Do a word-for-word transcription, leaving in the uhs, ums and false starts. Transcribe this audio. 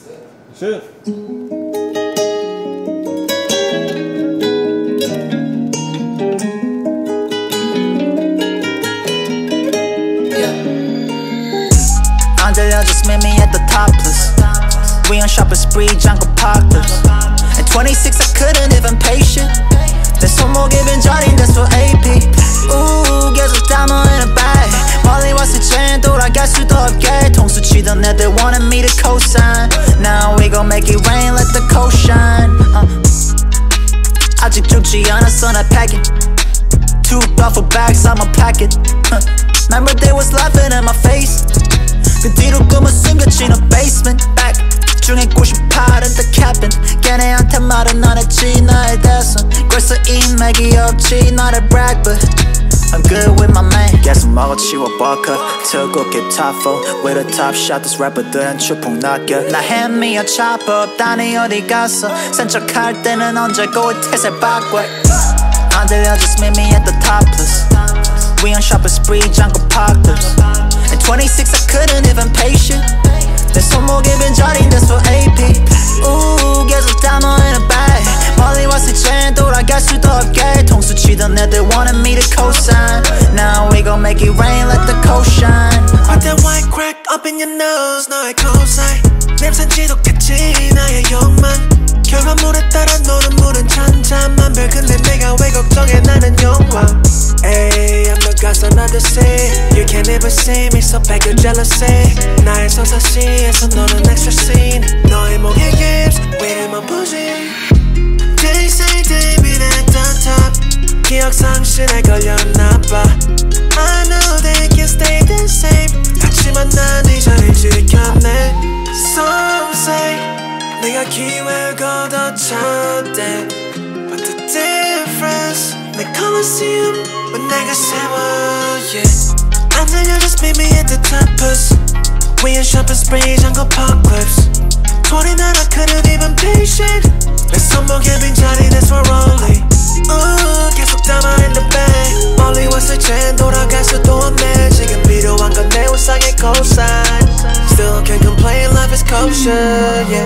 슛! 안 들려 just meet me at the topless. We on shopping spree, jungle poplars. At twenty-six I couldn't even patient. 내 손목에 빈자리 that's for A P. Ooh 계속 담아 in a bag. 멀리 왔을 땐 돌아갈 수도 없게. 통수 치던 애들 wanted me to co-sign. Now we gon' make it rain, let the coast shine. uh. 아직 죽지 않았어 나 packing. Two duffel bags I'ma pack it. huh. Remember they was laughing in my face. 그 뒤로 꿈을 숨겨진 a basement back 중에 구십팔은 the cabin 걔네한테 말은 안 했지 나에 대해선 벌써 인맥이 없지 not a brag but I'm good with my man 계속 먹어치워 buck up 특급게 top four with a top shot this rapper들은 추풍 낚여 나 hand me a chop up 다니 어디 갔어 센척할 때는 언제고 태세 바꿔 안 들려 just meet me at the topless We on shopping spree jungle poplars At twenty-six I couldn't even patient 내 손목에 빈자리 that's for A P Ooh 계속 담아 in a bag 멀리 왔을 땐 돌아갈 수도 없게 통수 치던 애들 wanted me to co-sign Now we gon' make it rain let the coast shine Put that white crack up in your nose 너의 cosign 냄새는 지독했지 나의 욕망 결과물에 따라 노는 물은 천차만별 근데 내가 왜 걱정해 나는 영광 Ayy I'm the gods under the sea You can't even see me so back your jealousy 나의 서사시에서 너는 extra scene 너의 목에 hips 위에만 pushing They say they've been at the top 기억 상실에 걸렸나봐 I know they can stay the same 하지만 난 이 자리를 지켰네 Some say 내가 기회를 걷어쳤대 But the difference 내 Colosseum when 내가 세워 yeah. 안 들려 just meet me at the topless We in shopping spree jungle pop clips twenty-nine I couldn't even patient 내 손목에 빈자리 that's for only Ooh 계속 담아 in the bag 멀리 왔을 땐 돌아갈 수도 없네 지금 필요한 건 내 우상의 cosign Still can't complain life is kosher yeah